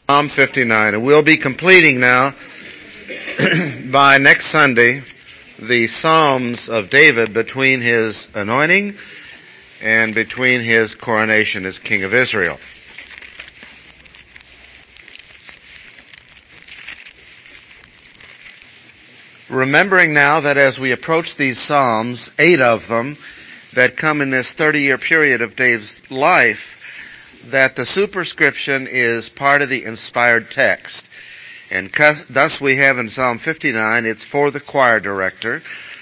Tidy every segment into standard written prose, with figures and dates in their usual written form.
Psalm 59. And we'll be completing now by next Sunday the Psalms of David between his anointing and between his coronation as King of Israel. Remembering now that as we approach these Psalms, 8 of them that come in this 30-year period of David's life, that the superscription is part of the inspired text. And thus we have in Psalm 59, it's for the choir director.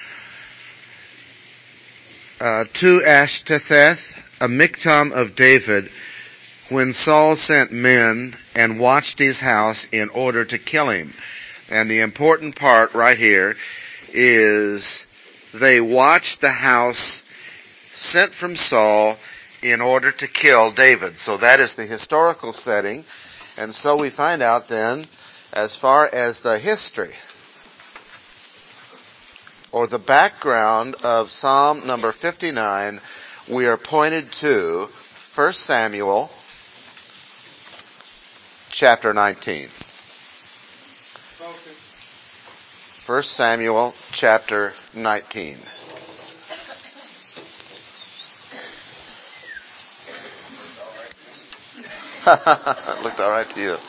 To Ashtetheth, a miktam of David, when Saul sent men and watched his house in order to kill him. And the important part right here is they watched the house sent from Saul in order to kill David. So that is the historical setting. And so we find out then, as far as the history or the background of Psalm number 59, we are pointed to 1 Samuel chapter 19. 1 Samuel chapter 19. It looked all right to you.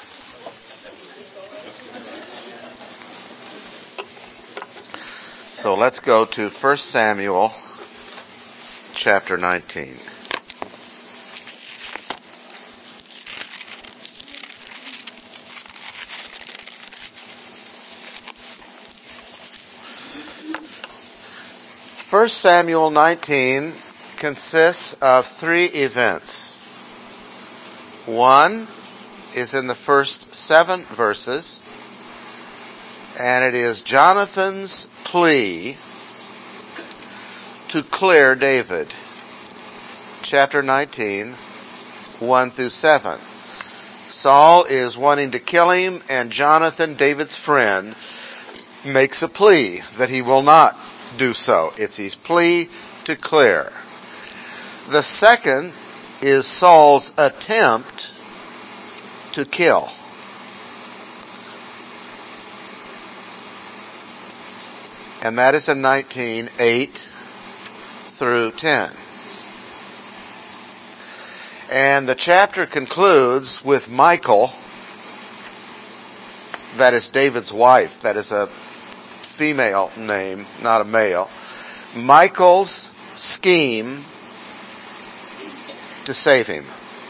So let's go to 1 Samuel chapter 19. First Samuel 19 consists of 3 events. One is in the first 7 verses, and it is Jonathan's plea to clear David. Chapter 19, 1 through 7. Saul is wanting to kill him, and Jonathan, David's friend, makes a plea that he will not do so. It's his plea to clear. The second is Saul's attempt to kill. And that is in 19:8 through 10. And the chapter concludes with Michal, that is David's wife. That is a female name, not a male. Michal's scheme to save him.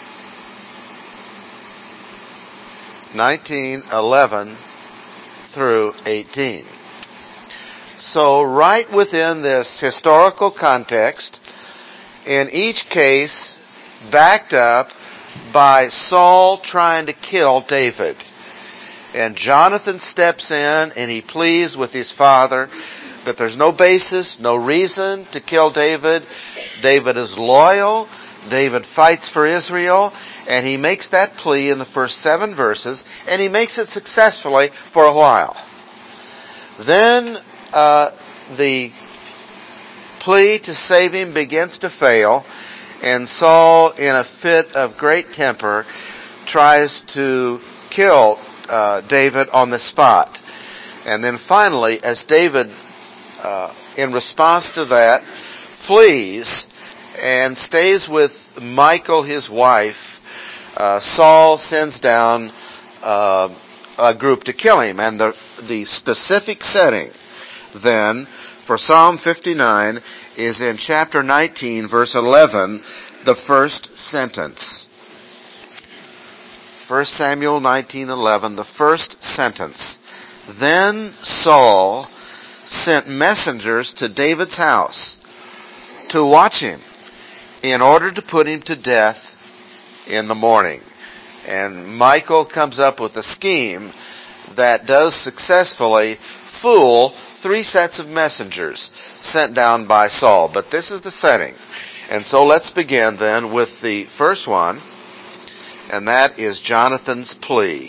19:11 through 18. So right within this historical context, in each case backed up by Saul trying to kill David. And Jonathan steps in and he pleads with his father that there's no basis, no reason to kill David. David is loyal. David fights for Israel. And he makes that plea in the first 7 verses. And he makes it successfully for a while. Then the plea to save him begins to fail. And Saul, in a fit of great temper, tries to kill David on the spot. And then finally, as David, in response to that, flees and stays with Michal, his wife, Saul sends down a group to kill him. And the specific setting then for Psalm 59 is in chapter 19, verse 11, the first sentence. 1 Samuel 19:11, the first sentence. Then Saul sent messengers to David's house to watch him in order to put him to death in the morning. And Michal comes up with a scheme that does successfully fool 3 sets of messengers sent down by Saul. But this is the setting. And so let's begin then with the first one. And that is Jonathan's plea.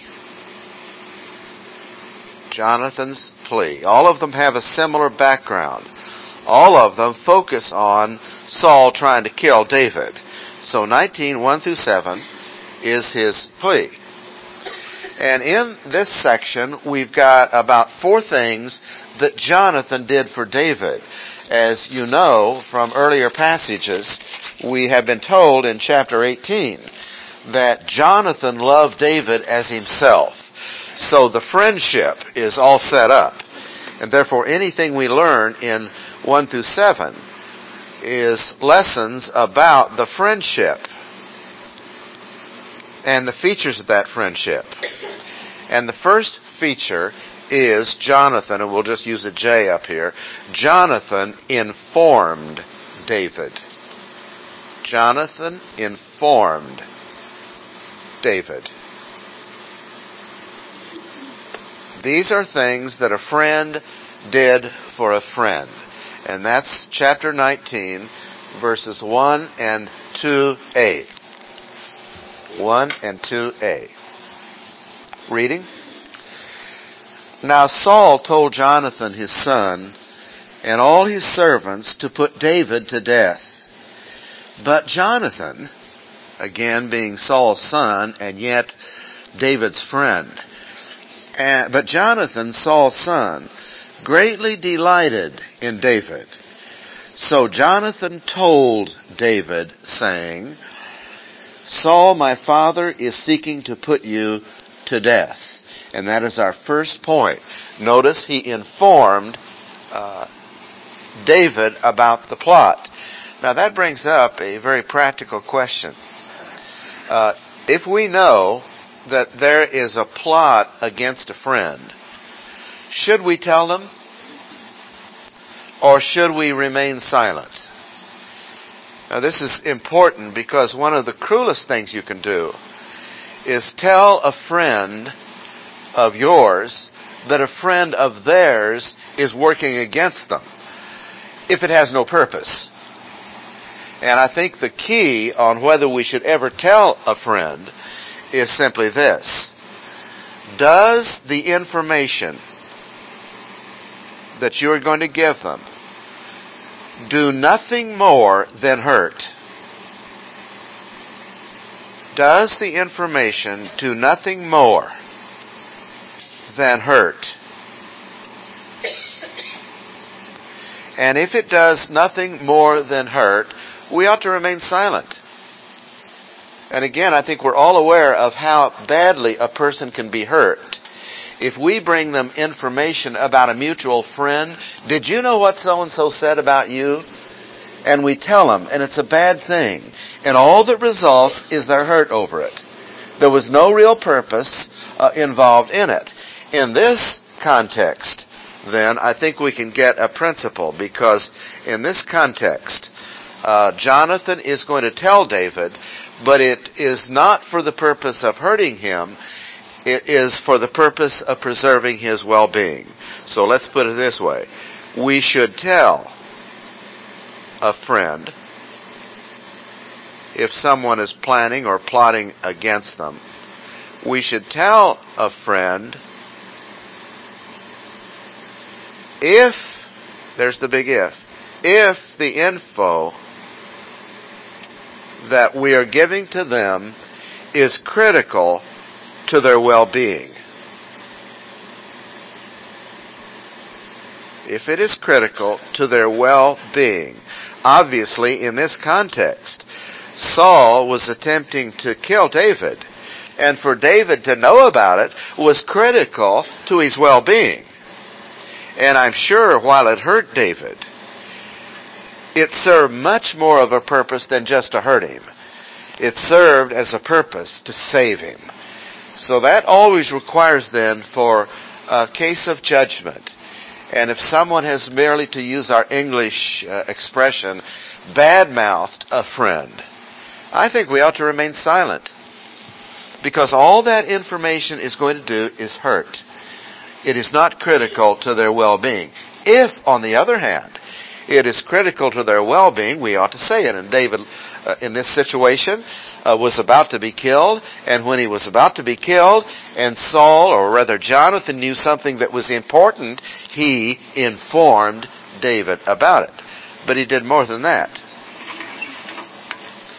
Jonathan's plea. All of them have a similar background. All of them focus on Saul trying to kill David. So 19:1 through 7 is his plea. And in this section, we've got about 4 things that Jonathan did for David. As you know from earlier passages, we have been told in chapter 18 that Jonathan loved David as himself. So the friendship is all set up. And therefore anything we learn in 1 through 7 is lessons about the friendship and the features of that friendship. And the first feature is Jonathan, and we'll just use a J up here. Jonathan informed David. Jonathan informed David. These are things that a friend did for a friend. And that's chapter 19, verses 1 and 2a. 1 and 2a. Reading. Now Saul told Jonathan his son and all his servants to put David to death. But Jonathan, again being Saul's son and yet David's friend, but Jonathan, Saul's son, greatly delighted in David. So Jonathan told David, saying, Saul, my father, is seeking to put you to death. And that is our first point. Notice he informed David about the plot. Now that brings up a very practical question. If we know that there is a plot against a friend, should we tell them? Or should we remain silent? Now this is important because one of the cruelest things you can do is tell a friend of yours that a friend of theirs is working against them if it has no purpose. And I think the key on whether we should ever tell a friend is simply this. Does the information that you are going to give them do nothing more than hurt? Does the information do nothing more than hurt? And if it does nothing more than hurt, we ought to remain silent. And again, I think we're all aware of how badly a person can be hurt. If we bring them information about a mutual friend, did you know what so-and-so said about you? And we tell them, and it's a bad thing. And all that results is they're hurt over it. There was no real purpose involved in it. In this context, then, I think we can get a principle, because in this context, Jonathan is going to tell David, but it is not for the purpose of hurting him. It is for the purpose of preserving his well-being. So let's put it this way. We should tell a friend if someone is planning or plotting against them. We should tell a friend if, there's the big if the info that we are giving to them is critical to their well-being. If it is critical to their well-being. Obviously, in this context, Saul was attempting to kill David, and for David to know about it was critical to his well-being. And I'm sure while it hurt David, it served much more of a purpose than just to hurt him. It served as a purpose to save him. So that always requires then for a case of judgment. And if someone has merely, to use our English expression, bad-mouthed a friend, I think we ought to remain silent. Because all that information is going to do is hurt. It is not critical to their well-being. If, on the other hand, it is critical to their well-being, we ought to say it. And David, in this situation, was about to be killed. And when he was about to be killed, and Saul, or rather Jonathan, knew something that was important, he informed David about it. But he did more than that.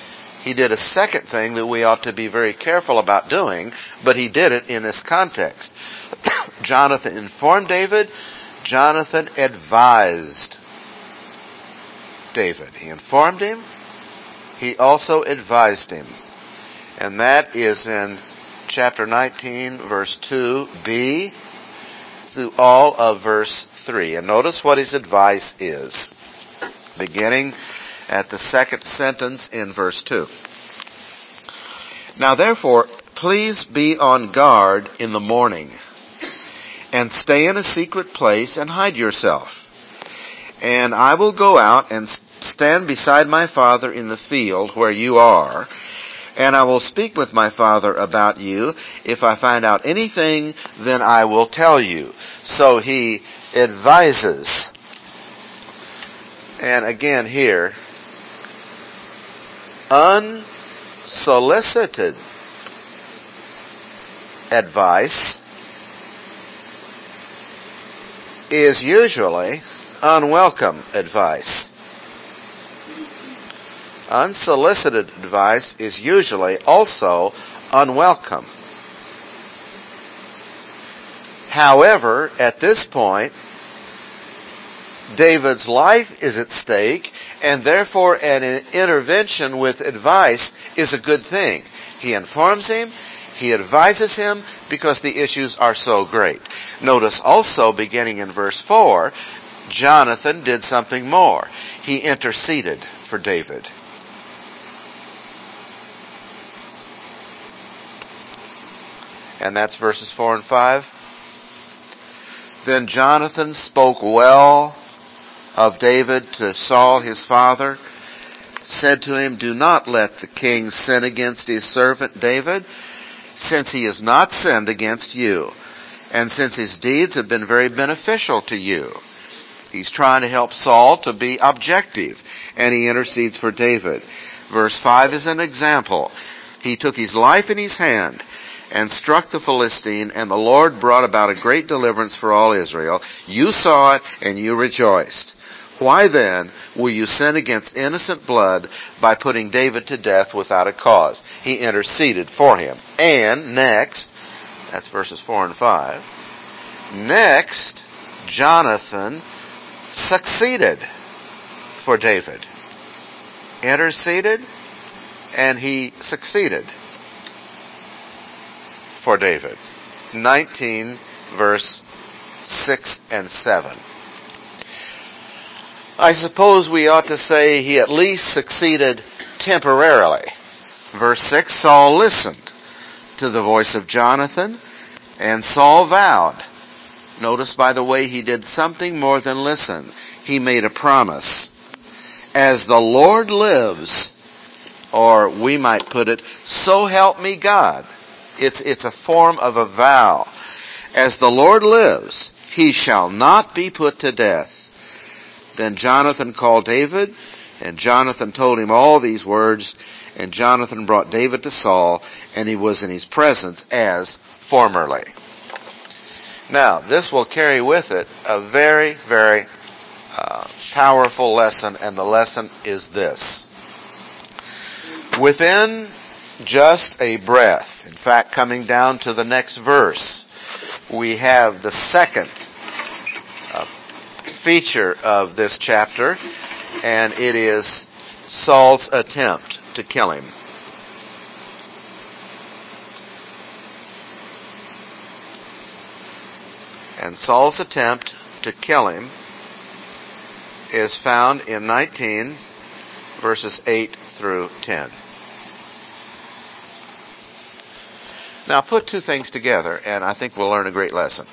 he did a second thing that we ought to be very careful about doing, but he did it in this context. Jonathan informed David. Jonathan advised David. He informed him. He also advised him. And that is in chapter 19, verse 2b through all of verse 3. And notice what his advice is, beginning at the second sentence in verse 2. Now therefore, please be on guard in the morning, and stay in a secret place and hide yourself. And I will go out and stand beside my father in the field where you are, and I will speak with my father about you. If I find out anything, then I will tell you. So he advises. And again here, unsolicited advice is usually unwelcome advice. Unsolicited advice is usually also unwelcome. However, at this point, David's life is at stake, and therefore an intervention with advice is a good thing. He informs him, he advises him, because the issues are so great. Notice also, beginning in verse 4, Jonathan did something more. He interceded for David. And that's verses 4 and 5. Then Jonathan spoke well of David to Saul his father, said to him, do not let the king sin against his servant David, since he has not sinned against you, and since his deeds have been very beneficial to you. He's trying to help Saul to be objective, and he intercedes for David. Verse 5 is an example. He took his life in his hand and struck the Philistine, and the Lord brought about a great deliverance for all Israel. You saw it, and you rejoiced. Why then will you sin against innocent blood by putting David to death without a cause? He interceded for him. And next, that's verses 4 and 5, next, Jonathan succeeded for David. Interceded, and he succeeded for David. 19 verse 6 and 7. I suppose we ought to say he at least succeeded temporarily. Verse 6, Saul listened to the voice of Jonathan, and Saul vowed. Notice, by the way, he did something more than listen. He made a promise. As the Lord lives, or we might put it, so help me God. It's a form of a vow. As the Lord lives, he shall not be put to death. Then Jonathan called David, and Jonathan told him all these words, and Jonathan brought David to Saul, and he was in his presence as formerly. Now, this will carry with it a very, very powerful lesson, and the lesson is this. Within just a breath, in fact, coming down to the next verse, we have the second feature of this chapter, and it is Saul's attempt to kill him. And Saul's attempt to kill him is found in 19 verses 8 through 10. Now put two things together, and I think we'll learn a great lesson.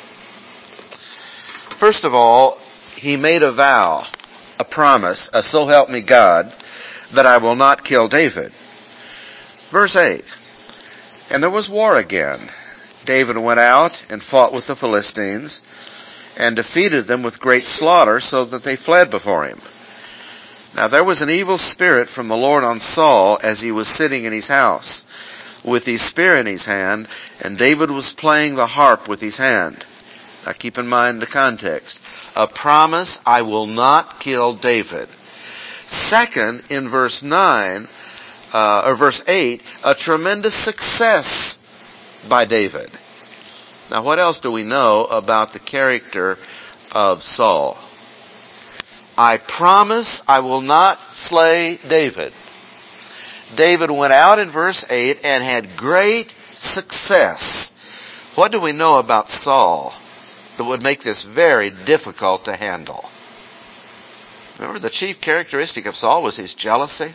First of all, he made a vow, a promise, a so help me God, that I will not kill David. Verse 8, and there was war again. David went out and fought with the Philistines, and defeated them with great slaughter, so that they fled before him. Now there was an evil spirit from the Lord on Saul as he was sitting in his house, with his spear in his hand, and David was playing the harp with his hand. Now keep in mind the context. A promise, I will not kill David. Second, in verse 9, or verse 8, a tremendous success by David. Now what else do we know about the character of Saul? I promise I will not slay David. David went out in verse 8 and had great success. What do we know about Saul that would make this very difficult to handle? Remember, the chief characteristic of Saul was his jealousy.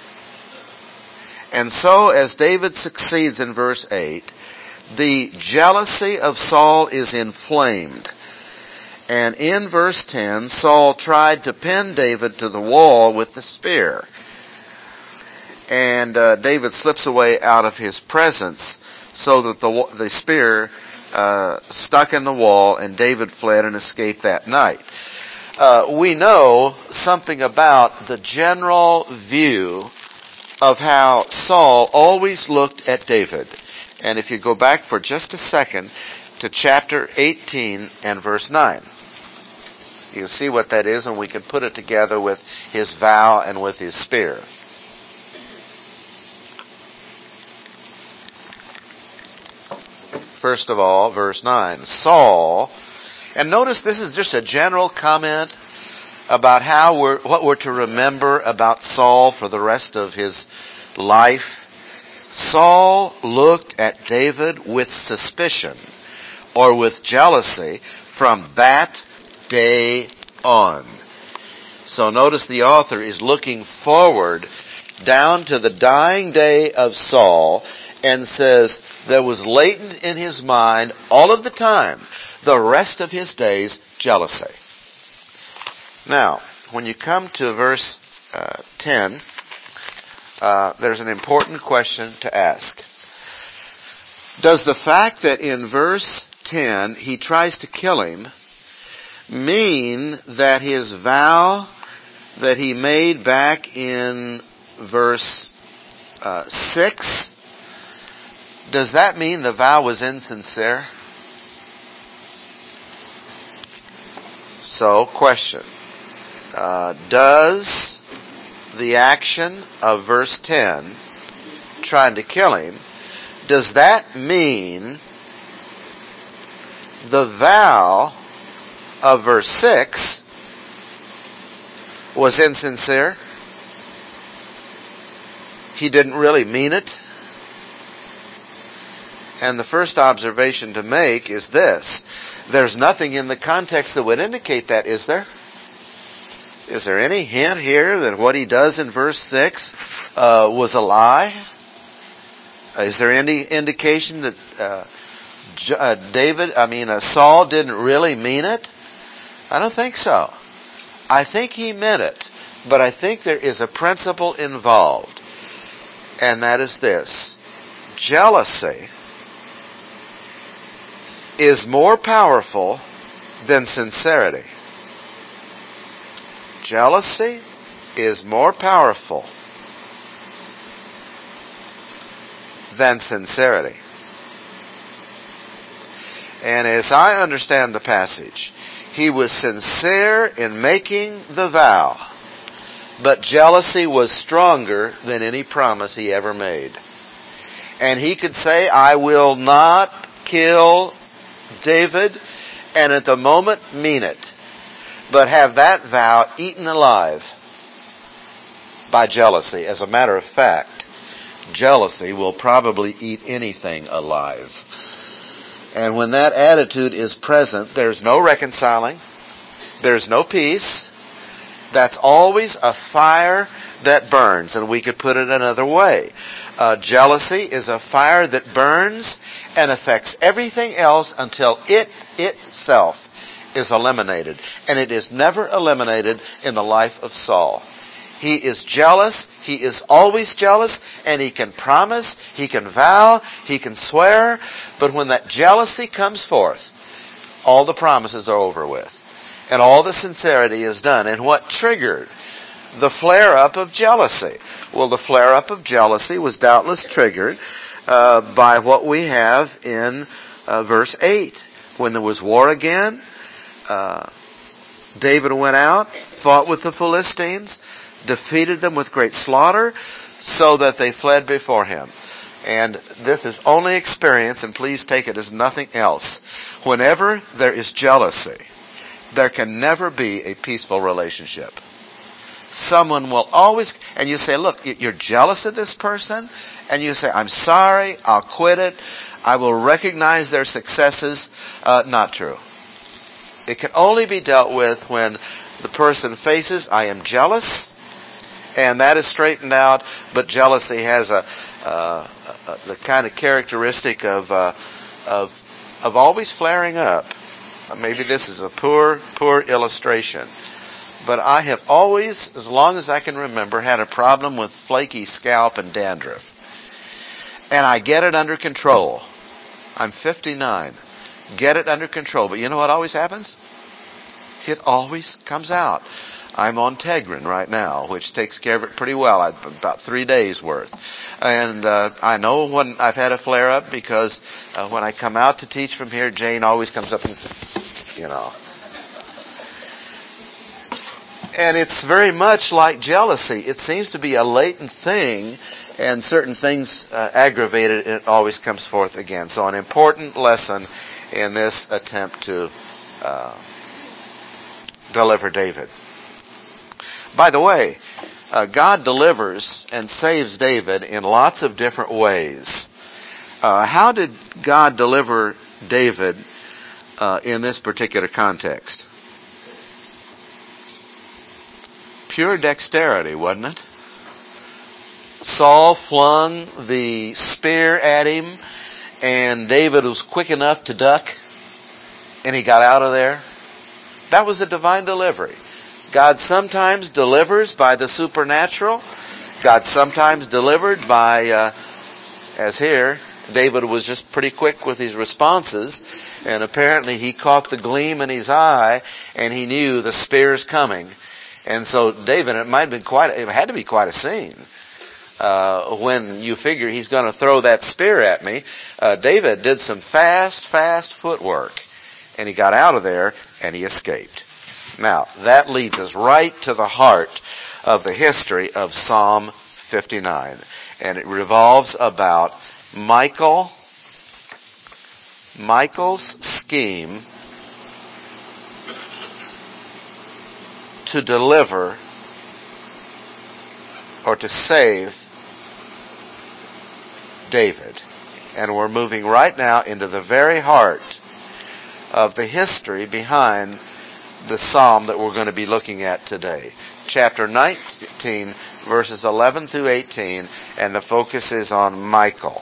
And so, as David succeeds in verse 8, the jealousy of Saul is inflamed. And in verse 10, Saul tried to pin David to the wall with the spear. And David slips away out of his presence so that the spear stuck in the wall, and David fled and escaped that night. We know something about the general view of how Saul always looked at David. And if you go back for just a second to chapter 18 and verse 9, you'll see what that is, and we can put it together with his vow and with his spear. First of all, verse 9, Saul, and notice this is just a general comment about what we're to remember about Saul for the rest of his life. Saul looked at David with suspicion or with jealousy from that day on. So notice the author is looking forward down to the dying day of Saul and says there was latent in his mind all of the time, the rest of his days, jealousy. Now, when you come to verse 10, there's an important question to ask. Does the fact that in verse 10 he tries to kill him mean that his vow that he made back in verse 6, does that mean the vow was insincere? So, question. Does the action of verse 10, trying to kill him, does that mean the vow of verse 6 was insincere? He didn't really mean it? And the first observation to make is this. There's nothing in the context that would indicate that, is there? Is there any hint here that what he does in verse 6 was a lie? Is there any indication that Saul didn't really mean it? I don't think so. I think he meant it, but I think there is a principle involved, and that is this. Jealousy is more powerful than sincerity. Jealousy is more powerful than sincerity. And as I understand the passage, he was sincere in making the vow, but jealousy was stronger than any promise he ever made. And he could say, I will not kill David, and at the moment mean it, but have that vow eaten alive by jealousy. As a matter of fact, jealousy will probably eat anything alive. And when that attitude is present, there's no reconciling, there's no peace. That's always a fire that burns. And we could put it another way. Jealousy is a fire that burns and affects everything else until it itself is eliminated. And it is never eliminated in the life of Saul. He is jealous. He is always jealous. And he can promise, he can vow, he can swear. But when that jealousy comes forth, all the promises are over with. And all the sincerity is done. And what triggered the flare-up of jealousy? Well, the flare-up of jealousy was doubtless triggered by what we have in verse 8. When there was war again, David went out, fought with the Philistines, defeated them with great slaughter. so that they fled before him. And this is only experience, and please take it as nothing else. Whenever there is jealousy, there can never be a peaceful relationship. Someone will always, and you say, look, you're jealous of this person, and you say, I'm sorry, I'll quit it, I will recognize their successes. Not true. It can only be dealt with when the person faces, I am jealous, and that is straightened out, but jealousy has the kind of characteristic of always flaring up. Maybe this is a poor illustration. But I have always, as long as I can remember, had a problem with flaky scalp and dandruff. And I get it under control. I'm 59. Get it under control. But you know what always happens? It always comes out. I'm on Tegrin right now, which takes care of it pretty well. About 3 days worth. And I know when I've had a flare-up because when I come out to teach from here, Jane always comes up and, And it's very much like jealousy. It seems to be a latent thing, and certain things aggravate it, and it always comes forth again. So an important lesson in this attempt to deliver David. By the way, God delivers and saves David in lots of different ways. How did God deliver David in this particular context? Pure dexterity, wasn't it? Saul flung the spear at him, and David was quick enough to duck, and he got out of there. That was a divine delivery. God sometimes delivers by the supernatural. God sometimes delivered by, as here, David was just pretty quick with his responses, and apparently he caught the gleam in his eye, and he knew the spear's coming. And so David, it had to be quite a scene. When you figure he's going to throw that spear at me, David did some fast footwork, and he got out of there, and he escaped. Now, that leads us right to the heart of the history of Psalm 59. And it revolves about Michael's scheme to deliver or to save David. And we're moving right now into the very heart of the history behind the psalm that we're going to be looking at today. Chapter 19, verses 11 through 18, and the focus is on Michal.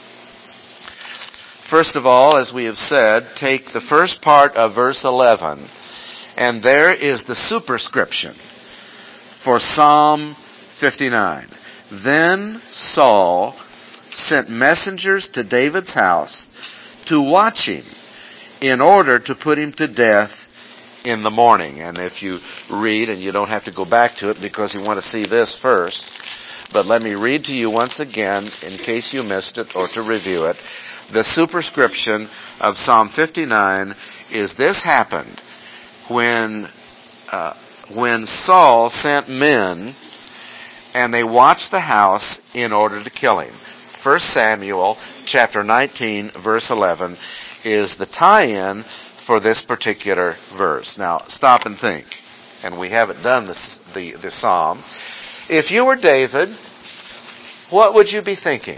First of all, as we have said, take the first part of verse 11, and there is the superscription for Psalm 59. Then Saul sent messengers to David's house to watch him in order to put him to death in the morning. And if you read, and you don't have to go back to it because you want to see this first, but let me read to you once again, in case you missed it, or to review it. The superscription of Psalm 59 is, this happened when Saul sent men and they watched the house in order to kill him. 1 Samuel chapter 19 verse 11 is the tie-in for this particular verse. Now stop and think, and we haven't done the psalm. If you were David, what would you be thinking?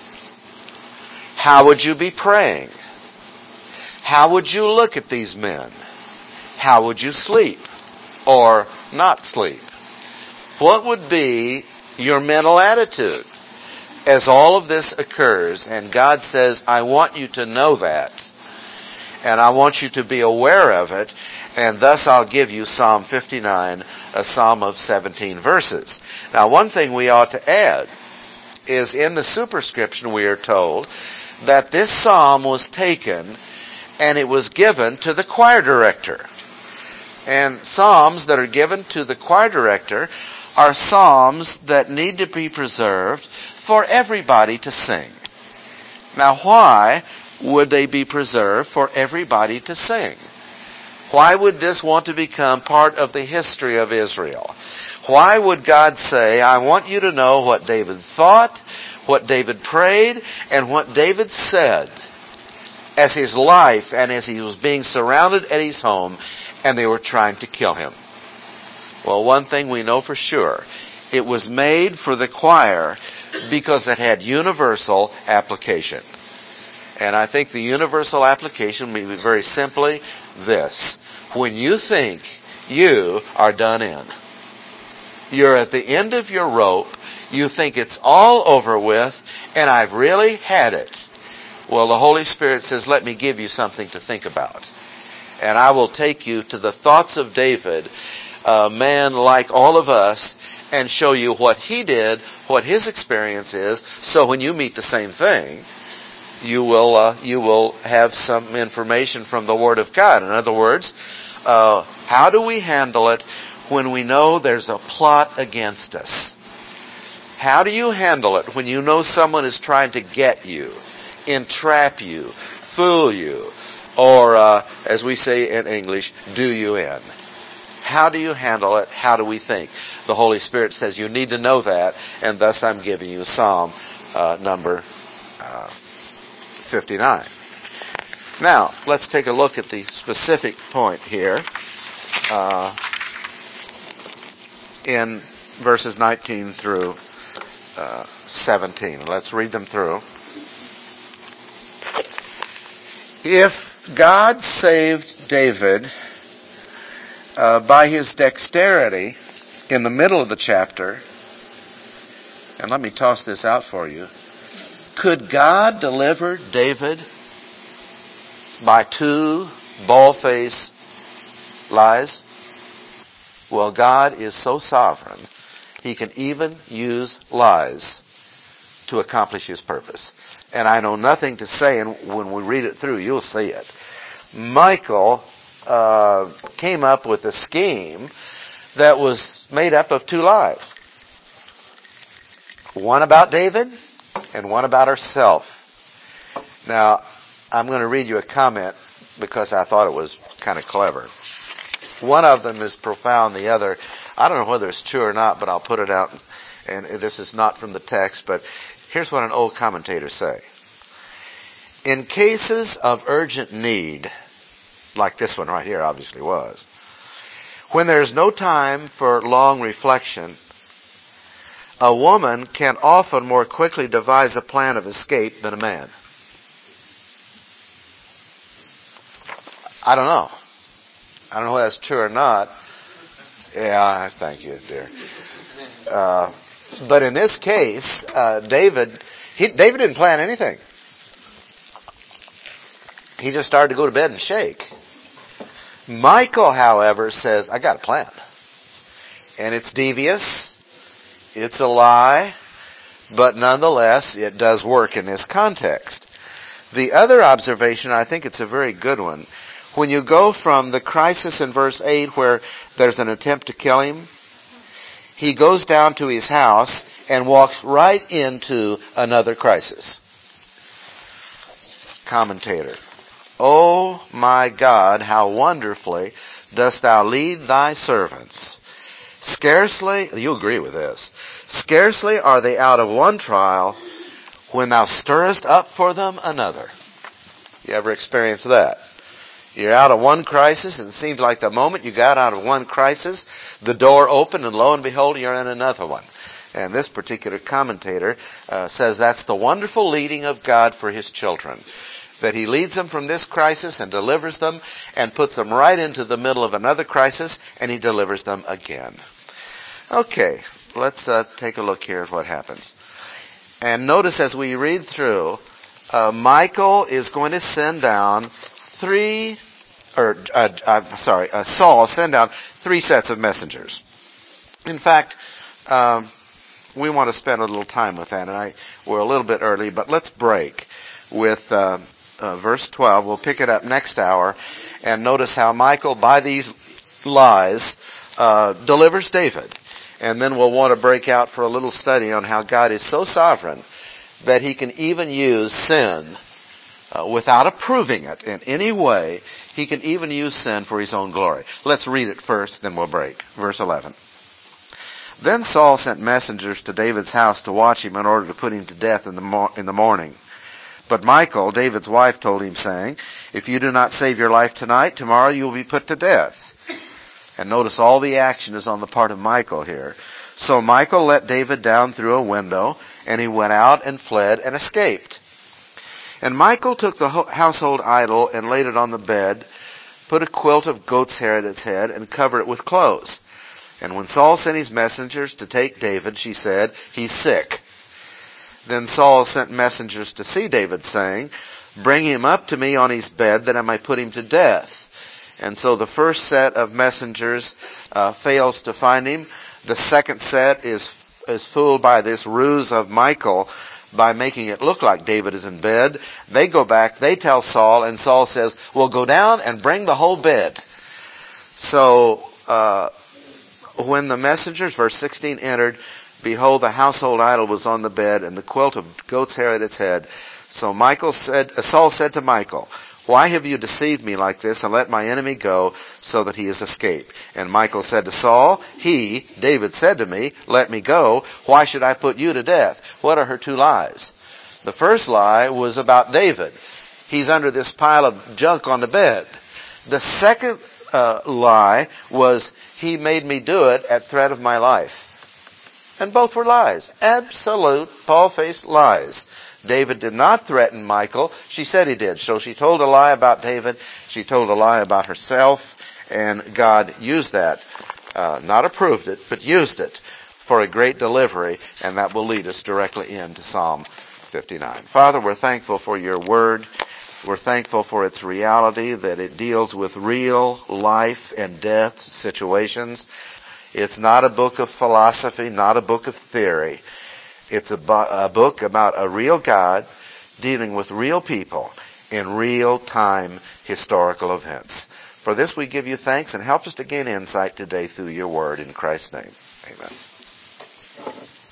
How would you be praying? How would you look at these men? How would you sleep or not sleep? What would be your mental attitude as all of this occurs? And God says, I want you to know that, and I want you to be aware of it, and thus I'll give you Psalm 59, a psalm of 17 verses. Now, one thing we ought to add is, in the superscription we are told that this psalm was taken and it was given to the choir director. And psalms that are given to the choir director are psalms that need to be preserved for everybody to sing. Now, why would they be preserved for everybody to sing? Why would this want to become part of the history of Israel? Why would God say, I want you to know what David thought, what David prayed, and what David said as his life and as he was being surrounded at his home and they were trying to kill him? Well, one thing we know for sure. It was made for the choir because it had universal application. And I think the universal application may be very simply this. When you think you are done in, you're at the end of your rope, you think it's all over with, and I've really had it. Well, the Holy Spirit says, let me give you something to think about. And I will take you to the thoughts of David, a man like all of us, and show you what he did, what his experience is, so when you meet the same thing, you will have some information from the Word of God. In other words, how do we handle it when we know there's a plot against us? How do you handle it when you know someone is trying to get you, entrap you, fool you, or, as we say in English, do you in? How do you handle it? How do we think? The Holy Spirit says you need to know that, and thus I'm giving you Psalm number 59. Now, let's take a look at the specific point here in verses 19 through 17. Let's read them through. If God saved David by his dexterity in the middle of the chapter, and let me toss this out for you, could God deliver David by 2 bald-faced lies? Well, God is so sovereign, He can even use lies to accomplish His purpose. And I know nothing to say, and when we read it through, you'll see it. Michal came up with a scheme that was made up of 2 lies. One about David and one about herself. Now, I'm going to read you a comment because I thought it was kind of clever. One of them is profound. The other, I don't know whether it's true or not, but I'll put it out. And this is not from the text, but here's what an old commentator say. In cases of urgent need, like this one right here obviously was, when there's no time for long reflection, a woman can often more quickly devise a plan of escape than a man. I don't know. I don't know whether that's true or not. Yeah, thank you, dear. But in this case, David didn't plan anything. He just started to go to bed and shake. Michal, however, says, I got a plan. And it's devious. It's a lie. But nonetheless, it does work in this context. The other observation, I think it's a very good one. When you go from the crisis in verse 8 where there's an attempt to kill him, he goes down to his house and walks right into another crisis. Commentator. Oh my God, how wonderfully dost thou lead thy servants. Scarcely, you agree with this, scarcely are they out of one trial when thou stirrest up for them another. You ever experienced that? You're out of one crisis, and it seems like the moment you got out of one crisis, the door opened, and lo and behold, you're in another one. And this particular commentator says that's the wonderful leading of God for His children. That He leads them from this crisis and delivers them and puts them right into the middle of another crisis, and He delivers them again. Okay, let's take a look here at what happens. And notice as we read through, Michal is going to send down Saul send down 3 sets of messengers. In fact, we want to spend a little time with that, and we're a little bit early, but let's break with verse 12. We'll pick it up next hour, and notice how Michal, by these lies, delivers David. And then we'll want to break out for a little study on how God is so sovereign that He can even use sin without approving it in any way. He can even use sin for His own glory. Let's read it first, then we'll break. Verse 11. Then Saul sent messengers to David's house to watch him in order to put him to death in the morning. But Michal, David's wife, told him, saying, "If you do not save your life tonight, tomorrow you will be put to death." And notice all the action is on the part of Michal here. So Michal let David down through a window, and he went out and fled and escaped. And Michal took the household idol and laid it on the bed, put a quilt of goat's hair at its head, and covered it with clothes. And when Saul sent his messengers to take David, she said, "He's sick." Then Saul sent messengers to see David, saying, "Bring him up to me on his bed, that I may put him to death." And so the first set of messengers fails to find him. The second set is fooled by this ruse of Michal by making it look like David is in bed. They go back, they tell Saul, and Saul says, "Well, go down and bring the whole bed." So when the messengers, verse 16, entered, behold, the household idol was on the bed, and the quilt of goat's hair at its head. So Saul said to Michal, "Why have you deceived me like this, and let my enemy go, so that he has escaped?" And Michal said to Saul, David said to me, "Let me go. Why should I put you to death?" What are her two lies? The first lie was about David. He's under this pile of junk on the bed. The second lie was, he made me do it at threat of my life. And both were lies. Absolute, pale-faced lies. David did not threaten Michal. She said he did. So she told a lie about David. She told a lie about herself. And God used that. Not approved it, but used it for a great delivery. And that will lead us directly into Psalm 59. Father, we're thankful for your word. We're thankful for its reality, that it deals with real life and death situations. It's not a book of philosophy, not a book of theory. It's a book about a real God dealing with real people in real-time historical events. For this we give you thanks, and help us to gain insight today through your word. In Christ's name, amen.